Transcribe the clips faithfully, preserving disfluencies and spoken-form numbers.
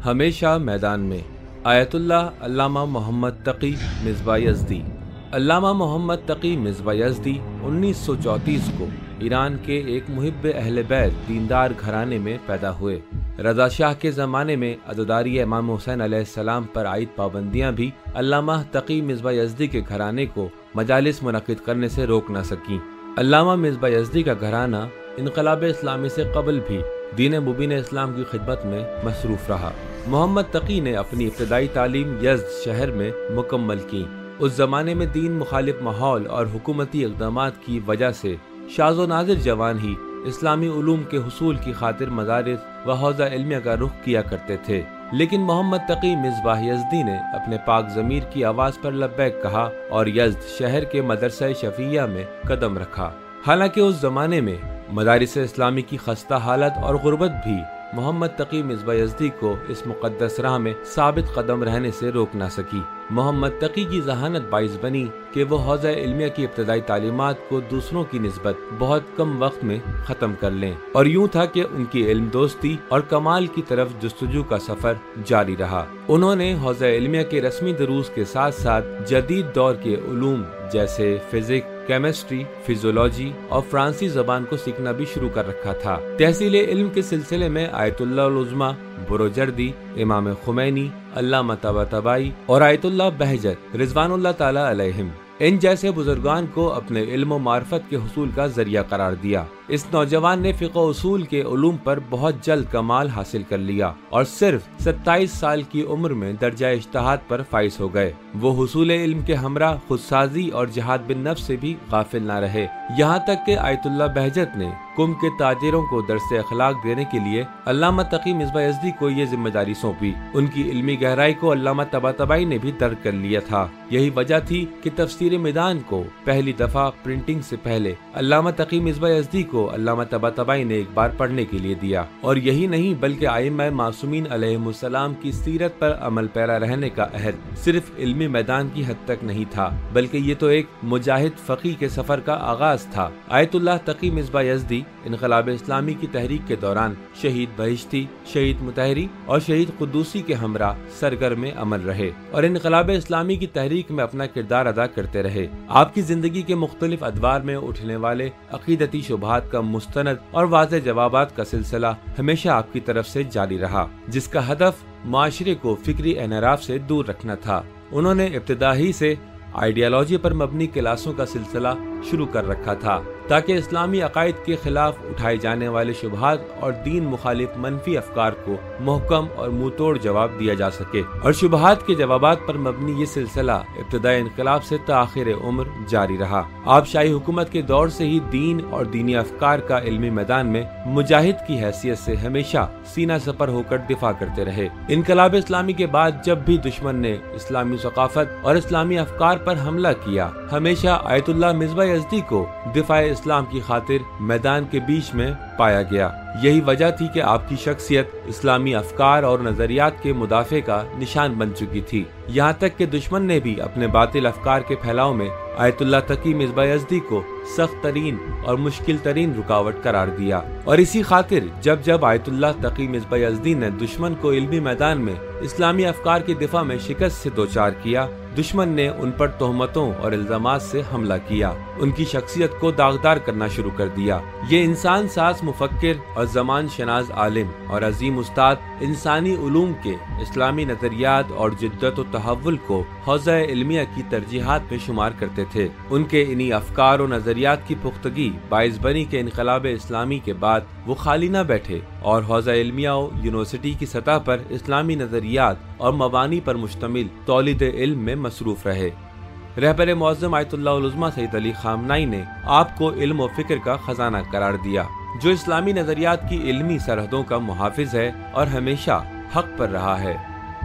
ہمیشہ میدان میں آیت اللہ علامہ محمد تقی مصباح یزدی۔ علامہ محمد تقی مصباح یزدی انیس سو چونتیس کو ایران کے ایک محب اہل بیت دیندار گھرانے میں پیدا ہوئے۔ رضا شاہ کے زمانے میں عزاداری امام حسین علیہ السلام پر عائد پابندیاں بھی علامہ تقی مصباح یزدی کے گھرانے کو مجالس منعقد کرنے سے روک نہ سکیں۔ علامہ مصباح یزدی کا گھرانہ انقلاب اسلامی سے قبل بھی دین مبین اسلام کی خدمت میں مصروف رہا۔ محمد تقی نے اپنی ابتدائی تعلیم یزد شہر میں مکمل کی۔ اس زمانے میں دین مخالف ماحول اور حکومتی اقدامات کی وجہ سے شاذ و نادر جوان ہی اسلامی علوم کے حصول کی خاطر مدارس و حوزہ علمیہ کا رخ کیا کرتے تھے، لیکن محمد تقی مصباح یزدی نے اپنے پاک ضمیر کی آواز پر لبیک کہا اور یزد شہر کے مدرسہ شفیعیہ میں قدم رکھا۔ حالانکہ اس زمانے میں مدارس اسلامی کی خستہ حالت اور غربت بھی محمد تقی مصباح یزدی کو اس مقدس راہ میں ثابت قدم رہنے سے روک نہ سکی۔ محمد تقی کی ذہانت باعث بنی کہ وہ حوزہ علمیہ کی ابتدائی تعلیمات کو دوسروں کی نسبت بہت کم وقت میں ختم کر لیں، اور یوں تھا کہ ان کی علم دوستی اور کمال کی طرف جستجو کا سفر جاری رہا۔ انہوں نے حوزہ علمیہ کے رسمی دروس کے ساتھ ساتھ جدید دور کے علوم جیسے فزکس، کیمسٹری، فزیولوجی اور فرانسی زبان کو سیکھنا بھی شروع کر رکھا تھا۔ تحصیل علم کے سلسلے میں آیت اللہ العظمیٰ بروجردی، امام خمینی، علامہ طباطبائی اور آیت اللہ بہجت رضوان اللہ تعالی علیہم ان جیسے بزرگان کو اپنے علم و معرفت کے حصول کا ذریعہ قرار دیا۔ اس نوجوان نے فقہ و اصول کے علوم پر بہت جلد کمال حاصل کر لیا اور صرف ستائیس سال کی عمر میں درجہ اجتہاد پر فائز ہو گئے۔ وہ حصول علم کے ہمراہ خودسازی اور جہاد بالنفس سے بھی غافل نہ رہے، یہاں تک کہ آیت اللہ بہجت نے قم کے تاجروں کو درس اخلاق دینے کے لیے علامہ تقی مصباح یزدی کو یہ ذمہ داری سونپی۔ ان کی علمی گہرائی کو علامہ طباطبائی نے بھی درک کر لیا تھا۔ یہی وجہ تھی کہ تفسیر میدان کو پہلی دفعہ پرنٹنگ سے پہلے علامہ تقی مصباح یزدی کو علامہ طباطبائی نے ایک بار پڑھنے کے لیے دیا، اور یہی نہیں بلکہ ائمہ معصومین علیہم السلام کی سیرت پر عمل پیرا رہنے کا عہد صرف علمی میدان کی حد تک نہیں تھا، بلکہ یہ تو ایک مجاہد فقیہ کے سفر کا آغاز تھا۔ آیت اللہ تقی مصباح یزدی انقلاب اسلامی کی تحریک کے دوران شہید بہشتی، شہید مطہری اور شہید قدوسی کے ہمراہ سرگرم عمل رہے اور انقلاب اسلامی کی تحریک میں اپنا کردار ادا کرتے رہے۔ آپ کی زندگی کے مختلف ادوار میں اٹھنے والے عقیدتی شبہات کا مستند اور واضح جوابات کا سلسلہ ہمیشہ آپ کی طرف سے جاری رہا، جس کا ہدف معاشرے کو فکری انحراف سے دور رکھنا تھا۔ انہوں نے ابتدا ہی سے آئیڈیالوجی پر مبنی کلاسوں کا سلسلہ شروع کر رکھا تھا تاکہ اسلامی عقائد کے خلاف اٹھائے جانے والے شبہات اور دین مخالف منفی افکار کو محکم اور منہ توڑ جواب دیا جا سکے، اور شبہات کے جوابات پر مبنی یہ سلسلہ ابتدائی انقلاب سے تاخیر عمر جاری رہا۔ آپ شاہی حکومت کے دور سے ہی دین اور دینی افکار کا علمی میدان میں مجاہد کی حیثیت سے ہمیشہ سینہ سپر ہو کر دفاع کرتے رہے۔ انقلاب اسلامی کے بعد جب بھی دشمن نے اسلامی ثقافت اور اسلامی افکار پر حملہ کیا، ہمیشہ آیت اللہ مصباح یزدی کو دفاع اسلام کی خاطر میدان کے بیچ میں پایا گیا۔ یہی وجہ تھی کہ آپ کی شخصیت اسلامی افکار اور نظریات کے مدافع کا نشان بن چکی تھی، یہاں تک کہ دشمن نے بھی اپنے باطل افکار کے پھیلاؤ میں آیت اللہ تقی مصباح یزدی کو سخت ترین اور مشکل ترین رکاوٹ قرار دیا، اور اسی خاطر جب جب آیت اللہ تقی مصباح یزدی نے دشمن کو علمی میدان میں اسلامی افکار کی دفاع میں شکست سے دوچار کیا، دشمن نے ان پر تہمتوں اور الزامات سے حملہ کیا، ان کی شخصیت کو داغدار کرنا شروع کر دیا۔ یہ انسان ساز مفکر اور زمان شناس عالم اور عظیم استاد انسانی علوم کے اسلامی نظریات اور جدت و تحول کو حوزہ علمیہ کی ترجیحات میں شمار کرتے تھے۔ ان کے انہی افکار و نظریات کی پختگی باعث بنی کہ انقلاب اسلامی کے بعد وہ خالی نہ بیٹھے اور حوزہ علمیہ و یونیورسٹی کی سطح پر اسلامی نظریات اور مبانی پر مشتمل تولید علم میں مصروف رہے۔ رہبر معظم آیت اللہ العظمیٰ سید علی خامنائی نے آپ کو علم و فکر کا خزانہ قرار دیا، جو اسلامی نظریات کی علمی سرحدوں کا محافظ ہے اور ہمیشہ حق پر رہا ہے۔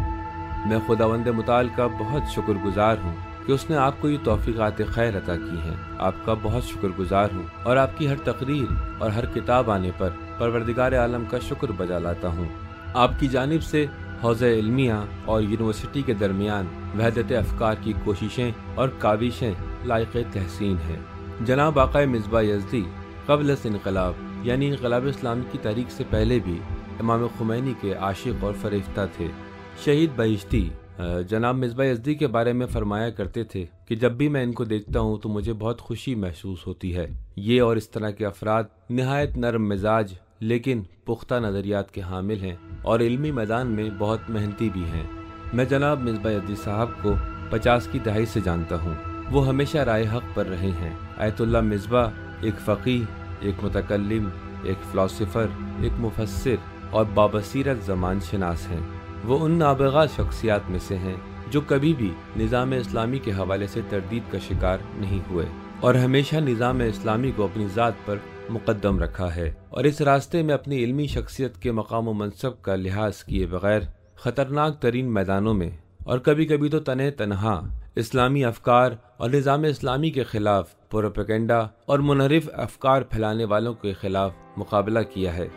میں خداوند متعال کا بہت شکر گزار ہوں کہ اس نے آپ کو یہ توفیقات خیر عطا کی ہیں۔ آپ کا بہت شکر گزار ہوں اور آپ کی ہر تقریر اور ہر کتاب آنے پر پروردگار عالم کا شکر بجا لاتا ہوں۔ آپ کی جانب سے حوزہ علمیہ اور یونیورسٹی کے درمیان وحدت افکار کی کوششیں اور کاوشیں لائق تحسین ہیں۔ جناب آقا مصباح یزدی قبل از انقلاب یعنی انقلاب اسلامی کی تحریک سے پہلے بھی इमाम खुमैनी के आशिक और फरिश्ता थे। शहीद बहिश्ती जनाब मिसबा यज़दी के बारे में फरमाया करते थे कि जब भी मैं इनको देखता हूँ तो मुझे बहुत खुशी महसूस होती है। ये और इस तरह के अफराद निहायत नरम मिजाज लेकिन पुख्ता नज़रियात के हामिल हैं और इल्मी मैदान में बहुत मेहनती भी हैं। मैं जनाब मिसबा यज़दी साहब को पचास की दहाई से जानता हूँ। वो हमेशा राय हक पर रहे हैं। आयतुल्लाह मिसबा एक फ़कीह, एक मुतकल्लिम, एक फ़िलासफ़र, एक मुफस्सिर और बाबसीरत ज़मान शनास हैं। वो उन नाबगा शख्सियात में से हैं जो कभी भी निज़ाम इस्लामी के हवाले से तरदीद का शिकार नहीं हुए और हमेशा निज़ाम इस्लामी को अपनी ज़ात पर मुक़द्दम रखा है और इस रास्ते में अपनी इल्मी शख्सियत के मकाम व मनसब का लिहाज किए बगैर ख़तरनाक तरीन मैदानों में और कभी कभी तो तने तनहा इस्लामी अफकार और निज़ाम इस्लामी के खिलाफ प्रोपेगेंडा और मुनहरिफ अफकार फैलाने वालों के खिलाफ मुकाबला किया है।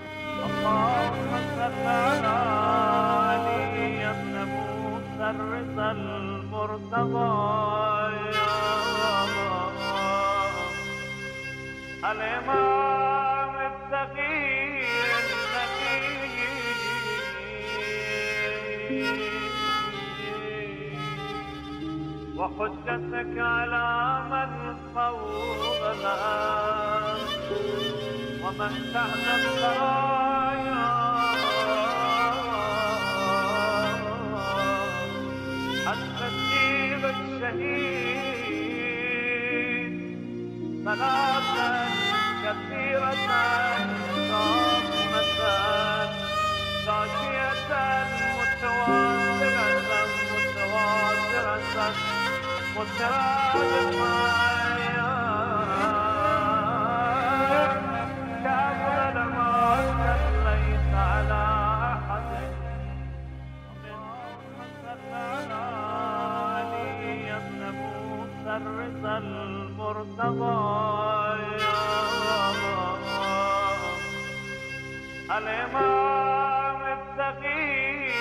وحجتك على من فوقنا ومن تحت السرايا حتى الدين الشهيد ثلاثا كثيرة ضامة غاشية متواترة متواترة متراجع معايا كامل ما صليت على أحد على علي بن موسى الرضا المرتضى الإمام التقي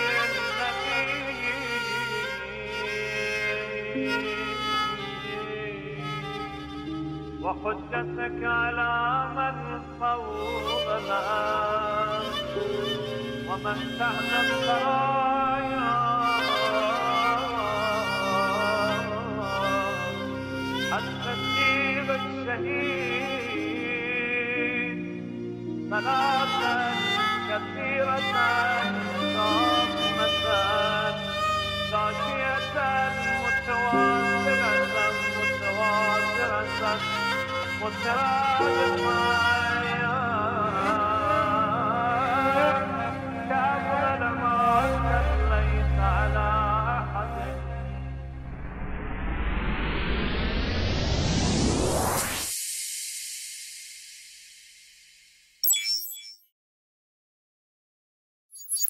وحجتك على من فوقنا ومن تحت السرايا حتى الدين الشهيد ثلاثا كثيرة ضامة غاشية متواترة متواترة متراجع معايا